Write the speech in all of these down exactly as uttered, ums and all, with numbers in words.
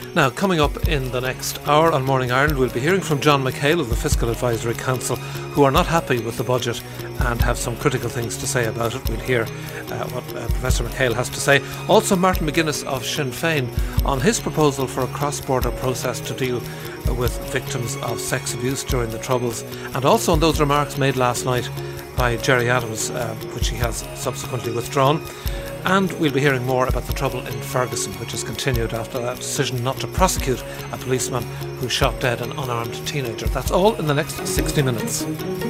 Now, coming up in the next hour on Morning Ireland, we'll be hearing from John McHale of the Fiscal Advisory Council, who are not happy with the budget and have some critical things to say about it. We'll hear uh, what uh, Professor McHale has to say. Also, Martin McGuinness of Sinn Féin on his proposal for a cross-border process to deal with victims of sex abuse during the Troubles, and also on those remarks made last night by Gerry Adams, uh, which he has subsequently withdrawn. And we'll be hearing more about the trouble in Ferguson, which has continued after that decision not to prosecute a policeman who shot dead an unarmed teenager. That's all in the next sixty minutes.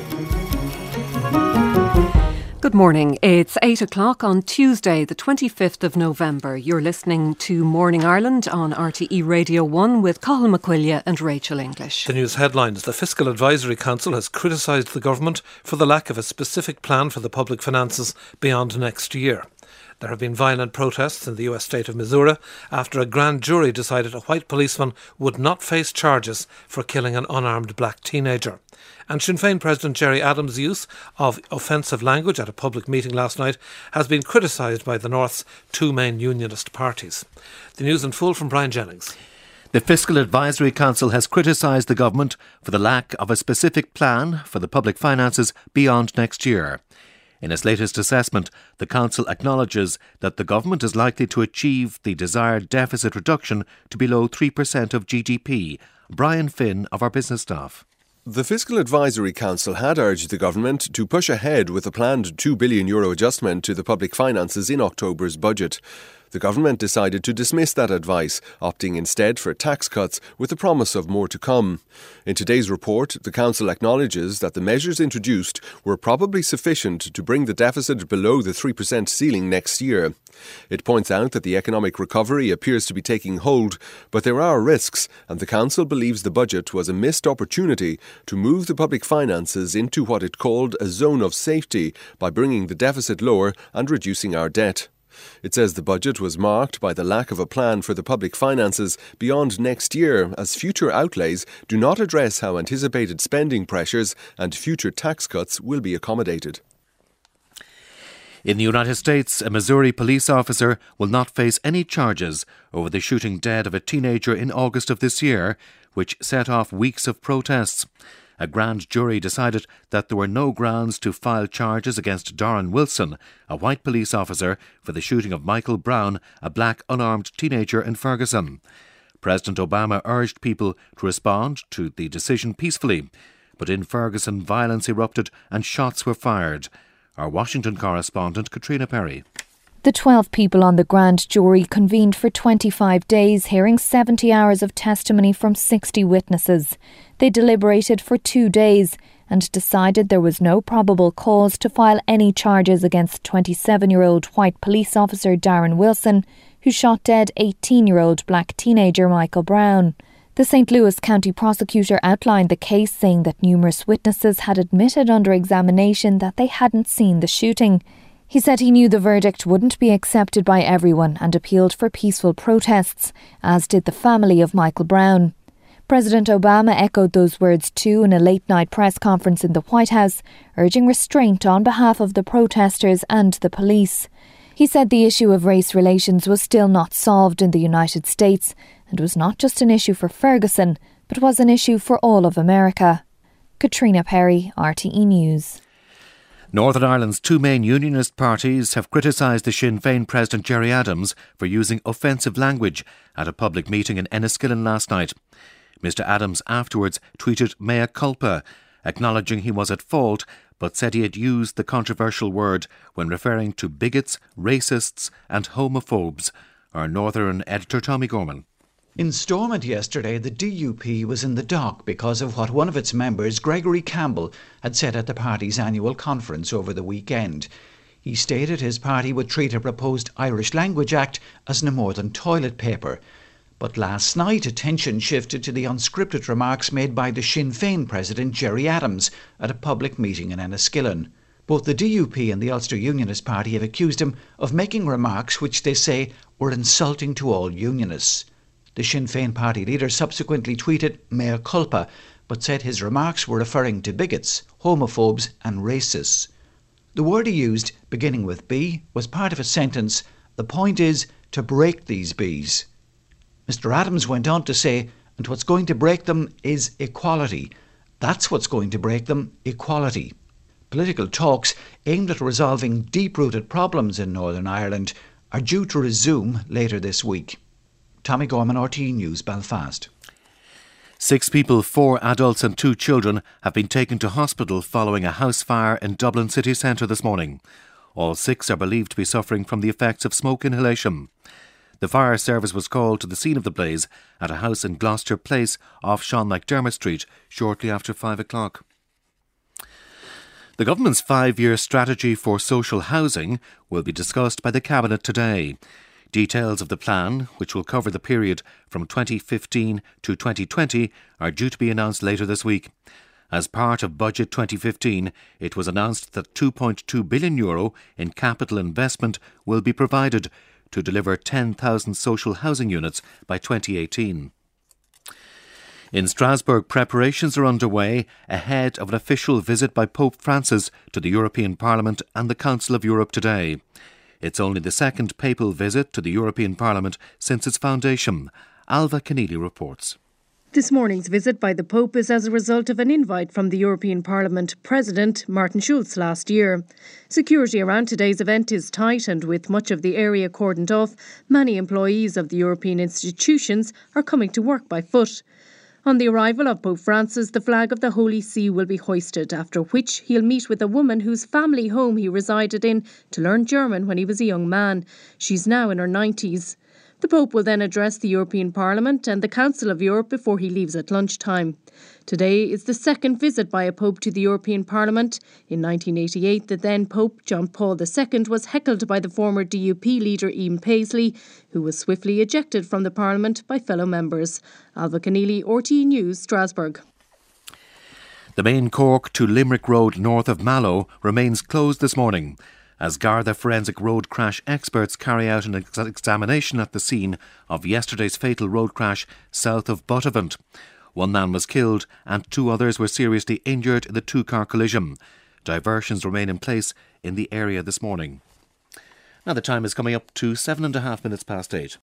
Good morning. It's eight o'clock on Tuesday, the twenty-fifth of November. You're listening to Morning Ireland on R T E Radio one with Cathal McQuillia and Rachel English. The news headlines. The Fiscal Advisory Council has criticised the government for the lack of a specific plan for the public finances beyond next year. There have been violent protests in the U S state of Missouri after a grand jury decided a white policeman would not face charges for killing an unarmed black teenager. And Sinn Féin President Gerry Adams' use of offensive language at a public meeting last night has been criticised by the North's two main unionist parties. The news in full from Brian Jennings. The Fiscal Advisory Council has criticised the government for the lack of a specific plan for the public finances beyond next year. In its latest assessment, the Council acknowledges that the government is likely to achieve the desired deficit reduction to below three percent of G D P. Brian Finn of our business staff. The Fiscal Advisory Council had urged the government to push ahead with a planned two billion euro adjustment to the public finances in October's budget. The government decided to dismiss that advice, opting instead for tax cuts with the promise of more to come. In today's report, the Council acknowledges that the measures introduced were probably sufficient to bring the deficit below the three percent ceiling next year. It points out that the economic recovery appears to be taking hold, but there are risks, and the Council believes the budget was a missed opportunity to move the public finances into what it called a zone of safety by bringing the deficit lower and reducing our debt. It says the budget was marked by the lack of a plan for the public finances beyond next year, as future outlays do not address how anticipated spending pressures and future tax cuts will be accommodated. In the United States, a Missouri police officer will not face any charges over the shooting dead of a teenager in August of this year, which set off weeks of protests. A grand jury decided that there were no grounds to file charges against Darren Wilson, a white police officer, for the shooting of Michael Brown, a black unarmed teenager in Ferguson. President Obama urged people to respond to the decision peacefully, but in Ferguson violence erupted and shots were fired. Our Washington correspondent Katrina Perry. The twelve people on the grand jury convened for twenty-five days, hearing seventy hours of testimony from sixty witnesses. They deliberated for two days and decided there was no probable cause to file any charges against twenty-seven-year-old white police officer Darren Wilson, who shot dead eighteen-year-old black teenager Michael Brown. The Saint Louis County prosecutor outlined the case, saying that numerous witnesses had admitted under examination that they hadn't seen the shooting. He said he knew the verdict wouldn't be accepted by everyone and appealed for peaceful protests, as did the family of Michael Brown. President Obama echoed those words too in a late-night press conference in the White House, urging restraint on behalf of the protesters and the police. He said the issue of race relations was still not solved in the United States and was not just an issue for Ferguson, but was an issue for all of America. Katrina Perry, R T E News. Northern Ireland's two main unionist parties have criticised the Sinn Féin President Gerry Adams for using offensive language at a public meeting in Enniskillen last night. Mister Adams afterwards tweeted mea culpa, acknowledging he was at fault, but said he had used the controversial word when referring to bigots, racists and homophobes. Our Northern editor Tommy Gorman. In Stormont yesterday, the D U P was in the dock because of what one of its members, Gregory Campbell, had said at the party's annual conference over the weekend. He stated his party would treat a proposed Irish Language Act as no more than toilet paper. But last night, attention shifted to the unscripted remarks made by the Sinn Féin President Gerry Adams at a public meeting in Enniskillen. Both the D U P and the Ulster Unionist Party have accused him of making remarks which they say were insulting to all unionists. The Sinn Féin party leader subsequently tweeted mea culpa, but said his remarks were referring to bigots, homophobes and racists. The word he used, beginning with B, was part of a sentence: "The point is to break these Bs." Mr Adams went on to say, and what's going to break them is equality. That's what's going to break them, equality. Political talks aimed at resolving deep-rooted problems in Northern Ireland are due to resume later this week. Tommy Gorman, R T E News, Belfast. Six people, four adults and two children, have been taken to hospital following a house fire in Dublin city centre this morning. All six are believed to be suffering from the effects of smoke inhalation. The fire service was called to the scene of the blaze at a house in Gloucester Place off Sean McDermott Street shortly after five o'clock. The government's five-year strategy for social housing will be discussed by the Cabinet today. Details of the plan, which will cover the period from twenty fifteen to twenty twenty, are due to be announced later this week. As part of Budget twenty fifteen, it was announced that two point two billion euro in capital investment will be provided to deliver ten thousand social housing units by twenty eighteen. In Strasbourg, preparations are underway ahead of an official visit by Pope Francis to the European Parliament and the Council of Europe today. It's only the second papal visit to the European Parliament since its foundation. Alva Keneally reports. This morning's visit by the Pope is as a result of an invite from the European Parliament President Martin Schulz last year. Security around today's event is tight, and with much of the area cordoned off, many employees of the European institutions are coming to work by foot. On the arrival of Pope Francis, the flag of the Holy See will be hoisted, after which he'll meet with a woman whose family home he resided in to learn German when he was a young man. She's now in her nineties. The Pope will then address the European Parliament and the Council of Europe before he leaves at lunchtime. Today is the second visit by a Pope to the European Parliament. In nineteen eighty-eight, the then Pope, John Paul the Second, was heckled by the former D U P leader Ian Paisley, who was swiftly ejected from the Parliament by fellow members. Alva Keneally, R T E News, Strasbourg. The main Cork to Limerick Road north of Mallow remains closed this morning, as Garda forensic road crash experts carry out an ex- examination at the scene of yesterday's fatal road crash south of Buttevant. One man was killed and two others were seriously injured in the two-car collision. Diversions remain in place in the area this morning. Now the time is coming up to seven and a half minutes past eight.